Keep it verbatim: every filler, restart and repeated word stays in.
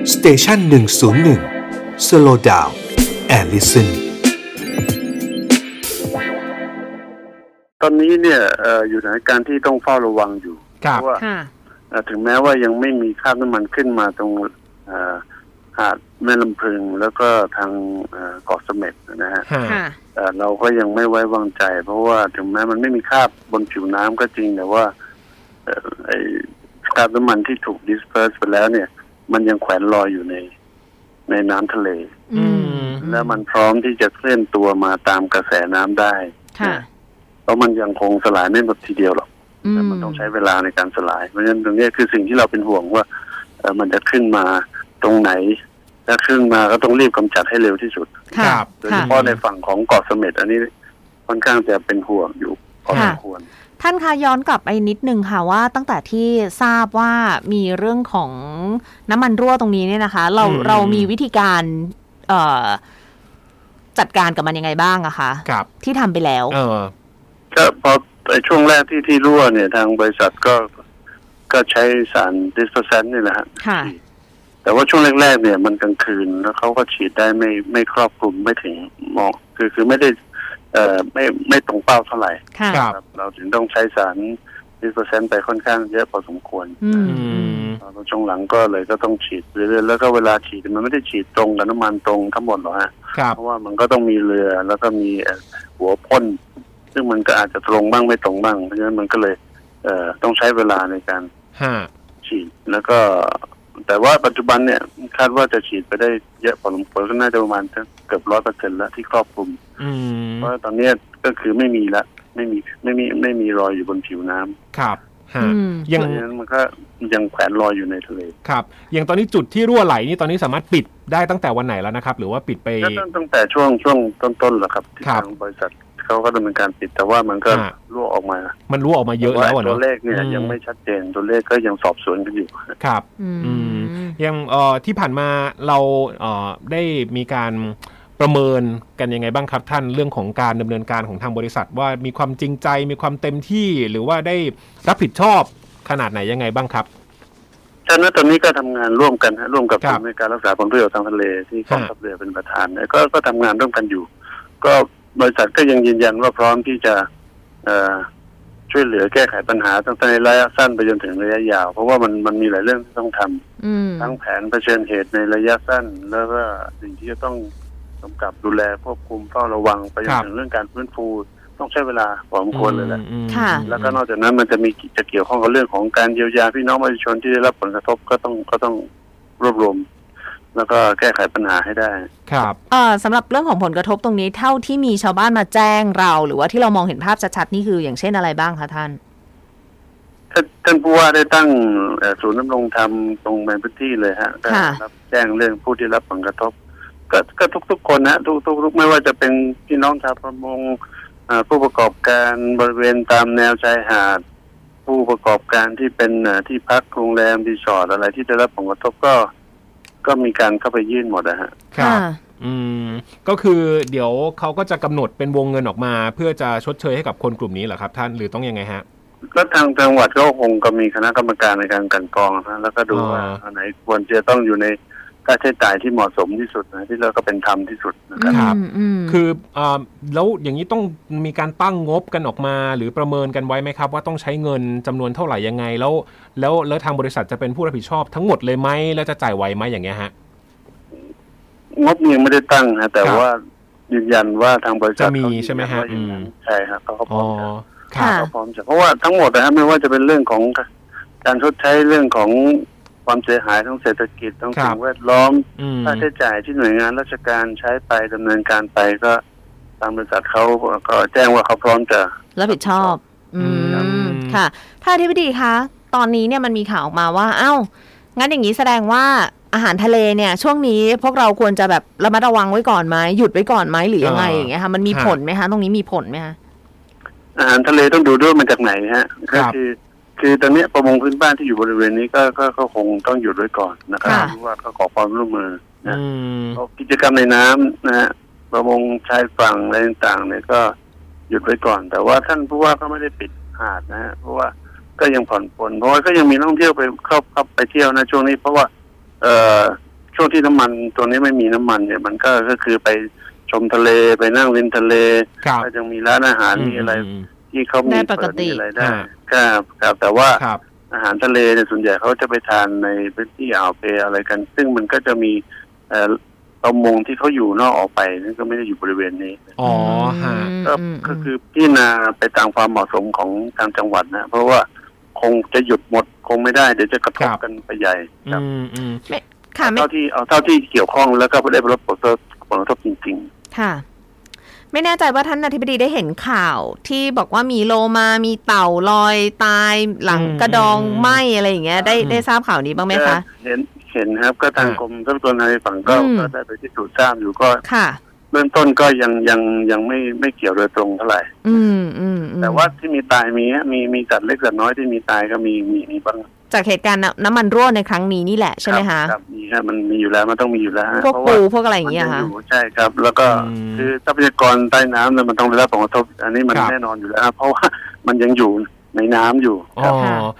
สเตชันหนึ่งศูนย์หนึ่ง Slow Down and Listen ตอนนี้เนี่ยอยู่ในการที่ต้องเฝ้าระวังอยู่เพราะว่าถึงแม้ว่ายังไม่มีคราบน้ำมันขึ้นมาตรงหาดแม่ลำพึงแล้วก็ทางเกาะเสม็ดนะฮะเราก็ยังไม่ไว้วางใจเพราะว่าถึงแม้มันไม่มีคราบบนผิวน้ำก็จริงแต่ว่าไอ้คราบน้ำมันที่ถูก disperse ไปแล้วเนี่ยมันยังแขวนลอยอยู่ในในน้ำทะเลแล้วมันพร้อมที่จะเคลื่อนตัวมาตามกระแสน้ำได้เพราะมันยังคงสลายไม่หมดทีเดียวหรอกแต่มันต้องใช้เวลาในการสลายเพราะฉะนั้นตรงนี้คือสิ่งที่เราเป็นห่วงว่ามันจะขึ้นมาตรงไหนถ้าขึ้นมาก็ต้องรีบกำจัดให้เร็วที่สุดโดยเฉพาะในฝั่งของเกาะเสม็ดอันนี้ค่อนข้างจะเป็นห่วงอยู่พอสมควรท่านคะย้อนกลับไปนิดนึงค่ะว่าตั้งแต่ที่ทราบว่ามีเรื่องของน้ำมันรั่วตรงนี้เนี่ยนะคะเราเรามีวิธีการเอ่อจัดการกับมันยังไงบ้างอะคะที่ทำไปแล้วเออก็พอในช่วงแรกที่ที่รั่วเนี่ยทางบริษัทก็ก็ใช้สารดิสเปอร์แซนต์นี่แหละฮะแต่ว่าช่วงแรกๆเนี่ยมันกลางคืนแล้วเขาก็ฉีดได้ไม่ไม่ครอบคลุมไม่ถึงมองคือคือไม่ได้เอ่อไม่ไม่ตรงเป้าเท่าไหร่ครับเราถึงต้องใช้สารดิสเปอร์แซนต์ไปค่อนข้างเยอะพอสมควรเราช่วงหลังก็เลยก็ต้องฉีดเรื่อยๆแล้วก็เวลาฉีดมันไม่ได้ฉีดตรงกับน้ำมันตรงทั้งหมดหรอกฮะเพราะว่ามันก็ต้องมีเรือแล้วก็มีหัวพ่นซึ่งมันก็อาจจะตรงบ้างไม่ตรงบ้างเพราะฉะนั้นมันก็เลยเอ่อต้องใช้เวลาในการฉีดแล้วก็แต่ว่าปัจจุบันเนี่ยคาดว่าจะฉีดไปได้เยอะพอสมควรก็น่าจะประมาณเกือบร้อยเปอร์เซ็นต์แล้วที่ครอบคลุมเพราะตอนนี้ก็คือไม่มีละไม่มีไม่มีไม่มีรอยอยู่บนผิวน้ำครับฮะอย่างนั้นมันก็ยังแขวนลอยอยู่ในทะเลครับอย่างตอนนี้จุดที่รั่วไหลนี่ตอนนี้สามารถปิดได้ตั้งแต่วันไหนแล้วนะครับหรือว่าปิดไปตั้งแต่ช่วงช่วงต้นๆแหละครับที่ทางบริษัทเขาก็ดำเนินการปิดแต่ว่ามันก็รั่วออกมามันรั่วออกมาเยอะแล้วเนอะตัวเลขเนี่ยยังไม่ชัดเจนตัวเลขก็ยังสอบสวนกันอยู่ครับอืมยังเอ่อที่ผ่านมาเราเอ่อได้มีการประเมินกันยังไงบ้างครับท่านเรื่องของการดำเนินการของทางบริษัทว่ามีความจริงใจมีความเต็มที่หรือว่าได้รับผิดชอบขนาดไหนยังไงบ้างครับท่านตอนนี้ก็ทำงานร่วมกันฮะร่วมกับกรมการรักษาผลประโยชน์ทางทะเลที่กองทัพเรือเป็นประธานก็ก็ทำงานร่วมกันอยู่ก็บริษัทก็ยังยืนยันว่าพร้อมที่จะช่วยเหลือแก้ไขปัญหาตั้งแต่ในระยะสั้นไปจนถึงระยะยาวเพราะว่ามันมันมีหลายเรื่องที่ต้องทำทั้งแผนเผชิญเหตุในระยะสั้นแล้วก็สิ่งที่จะต้องกำกับดูแลควบคุมเฝ้าระวังไปจนถึงเรื่องการฟื้นฟูต้องใช้เวลาพอสมควรเลยแหละแล้วก็นอกจากนั้นมันจะมีจะเกี่ยวข้องกับเรื่องของการเยียวยาพี่น้องประชาชนที่ได้รับผลกระทบก็ต้องก็ต้องรวบรวมแล้วก็แก้ไขปัญหาให้ได้ครับเอ่อสำหรับเรื่องของผลกระทบตรงนี้เท่าที่มีชาวบ้านมาแจ้งเราหรือว่าที่เรามองเห็นภาพชัดๆนี่คืออย่างเช่นอะไรบ้างคะท่านท่านผู้ว่าได้ตั้งศูนย์ดำรงธรรมตรงในพื้นที่เลยฮะรับแจ้งเรื่องผู้ที่รับผลกระทบก็ก็ทุกๆคนนะทุกๆไม่ว่าจะเป็นพี่น้องชาวประมงผู้ประกอบการบริเวณตามแนวชายหาดผู้ประกอบการที่เป็นที่พักโรงแรมรีสอร์ทอะไรที่ได้รับผลกระทบก็ก็มีการเข้าไปยื่นหมดนะฮะครับอืมก็คือเดี๋ยวเขาก็จะกำหนดเป็นวงเงินออกมาเพื่อจะชดเชยให้กับคนกลุ่มนี้เหรอครับท่านหรือต้องยังไงฮะก็ทางจังหวัดก็คงก็มีคณะกรรมการในการกลั่นกรองนะแล้วก็ดูว่าอันไหนควรจะต้องอยู่ในค่าใช้จ่ายที่เหมาะสมที่สุดนะที่เราก็เป็นธรรมที่สุดนะครับคืออ่าแล้วอย่างนี้ต้องมีการตั้งงบกันออกมาหรือประเมินกันไว้ไหมครับว่าต้องใช้เงินจำนวนเท่าไหร่ยังไงแล้วแล้วแล้วทางบริษัทจะเป็นผู้รับผิดชอบทั้งหมดเลยไหมแล้วจะจ่ายไหวไหมอย่างเงี้ยฮะงบยังไม่ได้ตั้งนะแต่ว่ายืนยันว่าทางบริษัทจะมีใช่ไหมฮะใช่ครับเขาพร้อมจะเขาพร้อมจะเพราะว่าทั้งหมดนะฮะไม่ว่าจะเป็นเรื่องของการชดใช้เรื่องของความเสียหายทั้งเศรษฐกิจทั้งสิ่งแวดล้อมค่าใช้จ่ายที่หน่วยงานราชการใช้ไปดำเนินการไปก็ทางบริษัทเขาก็แจ้งว่าเขาพร้อมจะรับผิดชอบอืมค่ะถ้าอธิบดีคะตอนนี้เนี่ยมันมีข่าวออกมาว่าเอ้างั้นอย่างนี้แสดงว่าอาหารทะเลเนี่ยช่วงนี้พวกเราควรจะแบบระมัดระวังไว้ก่อนไหมหยุดไว้ก่อนไหมหรือยังไงอย่างเงี้ยค่ะมันมีผลไหมคะตรงนี้มีผลไหมคะอาหารทะเลต้องดูด้วยมาจากไหนฮะก็คือคือตอนนี้ประมงพื้นบ้านที่อยู่บริเวณนี้ก็ก็ก็คงต้องหยุดไว้ก่อนนะครับเพราะว่าก็ขอความร่วมมือนะกิจกรรมในน้ำนะฮะประมงชายฝั่งอะไรต่างๆเนี่ยก็หยุดไว้ก่อนแต่ว่าท่านผู้ว่าก็ไม่ได้ปิดหาดนะฮะเพราะว่าก็ยังผ่อนปลนเพราะว่าก็ยังมีนักท่องเที่ยวไปเข้าเข้าไปเที่ยวนะช่วงนี้เพราะว่าเอ่อช่วงที่น้ำมันตัวนี้ไม่มีน้ำมันเนี่ยมันก็ก็คือไปชมทะเลไปนั่งริมทะเลก็ยังมีร้านอาหารมีอะไรที่เขามีเปิดอะไรได้ครับครับแต่ว่าอาหารทะเลเนี่ยส่วนใหญ่เขาจะไปทานในพื้นที่อ่าวเปอะไรกัน ซึ่งมันก็จะมีเอ่อประมงที่เขาอยู่นอกออกไปนั่นก็ไม่ได้อยู่บริเวณนี้อ๋อฮะก็ก็คือพิจารณาไปตามความเหมาะสมของทางจังหวัดนะเพราะว่าคงจะหยุดหมดคงไม่ได้เดี๋ยวจะกระทบกันไปใหญ่ครับเท่าที่เอาเท่าที่เกี่ยวข้องแล้วก็ได้รับผลกระทบผลกระทบจริงๆค่ะไม่แน่ใจว่าท่านอธิบดีได้เห็นข่าวที่บอกว่ามีโลมามีเต่าลอยตายหลังกระดองไหมอะไรอย่างเงี้ยได้ได้ทราบข่าวนี้บ้างไหมคะเห็นเห็นครับก็ทางกรมทรัพยากรทางฝั่งก็ได้ไปที่สูตรทราบอยู่ก็เบื้องต้นก็ยังยังยังไม่ไม่เกี่ยวโดยตรงเท่าไหร่แต่ว่าที่มีตายมีมีมีสัตว์เล็กสัตว์น้อยที่มีตายก็มีมีมีบ้างจากเหตุการณ์น้ำมันรั่วในครั้งนี้นี่แหละใช่ไหมคะครับมีครับมันมีอยู่แล้วมันต้องมีอยู่แล้วพวกปูพวกอะไรอย่างเงี้ยค่ะใช่ครับแล้วก็คือทรัพยากรใต้น้ำเนี่ยมันต้องได้รับผลกระทบอันนี้มันแน่นอนอยู่แล้วเพราะว่ามันยังอยู่ในน้ำอยู่